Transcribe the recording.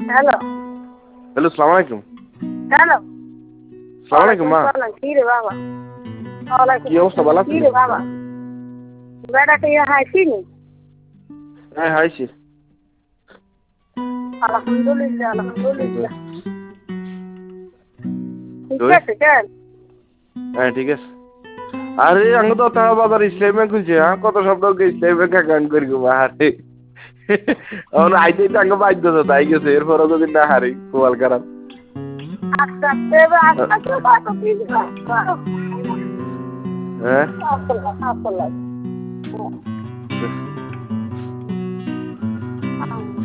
Hello hello, সালাম আলাইকুম। Hello সালাম আলাইকুম মা। কি রে বাবা কি অবস্থা, ভালো কি আছেন? রে বাবা বেড়াতে হাসিনি হ্যাঁ, হাইছি। আলহামদুলিল্লাহ আলহামদুলিল্লাহ ঠিক তুই? আছে কেন হ্যাঁ, ঠিক আছে। আরে আঙ্গ তো তাহা বাজার ইসলাম ব্যাংক হইছে, হ্যাঁ কত শব্দ ইসলাম ব্যাংক অ্যাকাউন্ট করি গো আরে। আমার আইতে আঙ্গ বাধ্য তো তাই গেছে, এরপরও যদি না হারি কোয়াল খারাপ। আস্তে আস্তে এবার আস্তে আস্তে কত কি হ্যাঁ আসলে